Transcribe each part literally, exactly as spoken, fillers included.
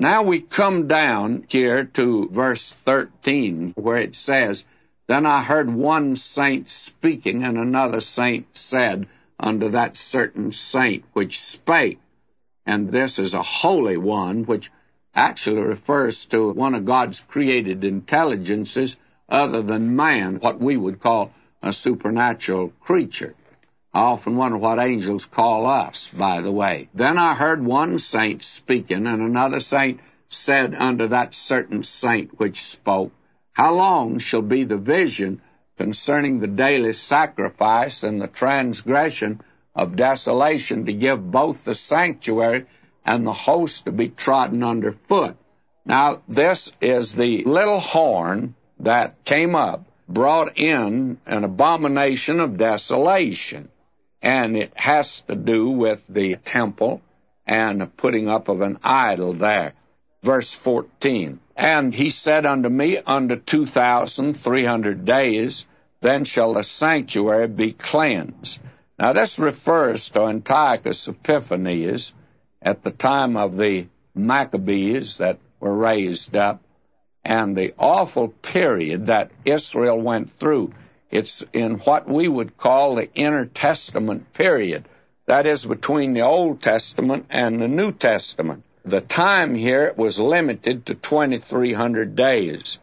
Now we come down here to verse thirteen, where it says, Then I heard one saint speaking, and another saint said unto that certain saint which spake, and this is a holy one, which actually refers to one of God's created intelligences other than man, what we would call a supernatural creature. I often wonder what angels call us, by the way. Then I heard one saint speaking, and another saint said unto that certain saint which spoke, How long shall be the vision concerning the daily sacrifice and the transgression of desolation, to give both the sanctuary and the host to be trodden under foot? Now, this is the little horn that came up, brought in an abomination of desolation. And it has to do with the temple and the putting up of an idol there. Verse fourteen, And he said unto me, Unto two thousand three hundred days, then shall the sanctuary be cleansed. Now this refers to Antiochus Epiphanes at the time of the Maccabees that were raised up, and the awful period that Israel went through. It's in what we would call the intertestament period. That is between the Old Testament and the New Testament. The time here was limited to twenty-three hundred days.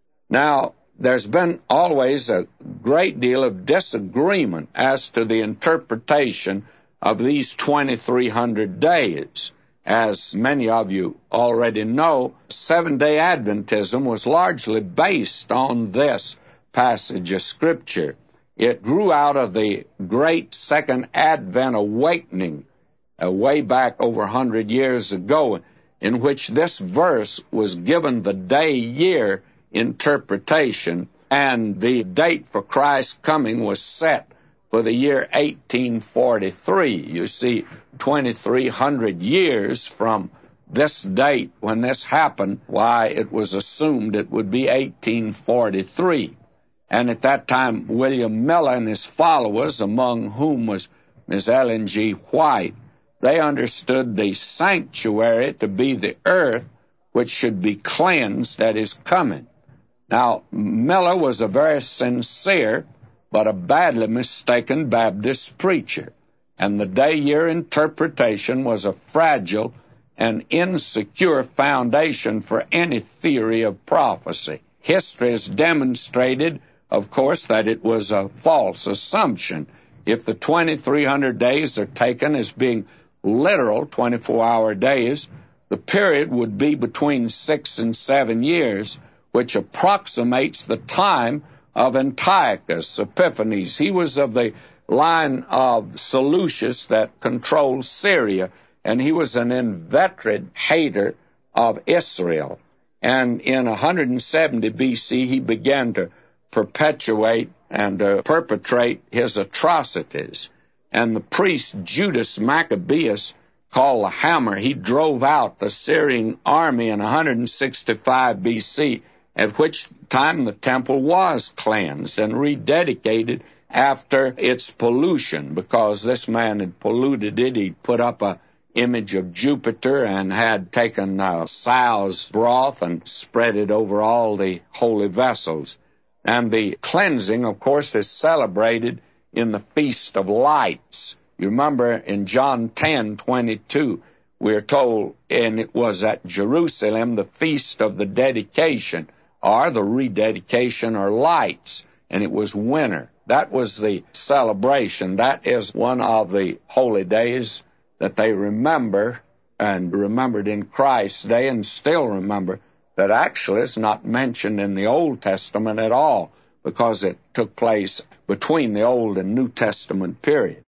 Now, there's been always a great deal of disagreement as to the interpretation of these twenty-three hundred days. As many of you already know, Seventh-day Adventism was largely based on this passage of Scripture. It grew out of the great Second Advent awakening uh, way back over a hundred years ago, in which this verse was given the day-year interpretation, and the date for Christ's coming was set for the year eighteen forty-three. You see, twenty-three hundred years from this date when this happened, why, it was assumed it would be eighteen forty-three. And at that time, William Miller and his followers, among whom was Miss Ellen G. White, they understood the sanctuary to be the earth which should be cleansed at his coming. Now, Miller was a very sincere but a badly mistaken Baptist preacher, and the day-year interpretation was a fragile and insecure foundation for any theory of prophecy. History has demonstrated, of course, that it was a false assumption. If the twenty-three hundred days are taken as being literal twenty-four hour days, the period would be between six and seven years, which approximates the time of Antiochus Epiphanes. He was of the line of Seleucus that controlled Syria, and he was an inveterate hater of Israel. And in one hundred seventy B C, he began to perpetuate and uh, perpetrate his atrocities. And the priest Judas Maccabeus, called the Hammer, he drove out the Syrian army in one hundred sixty-five B C, at which time the temple was cleansed and rededicated after its pollution, because this man had polluted it. He put up a image of Jupiter and had taken uh, sow's broth and spread it over all the holy vessels. And the cleansing, of course, is celebrated in the Feast of Lights. You remember in John ten twenty-two, we're told, and it was at Jerusalem, the Feast of the Dedication, or the Rededication, or Lights, and it was winter. That was the celebration. That is one of the holy days that they remember, and remembered in Christ's day, and still remember, that actually is not mentioned in the Old Testament at all, because it took place between the Old and New Testament period.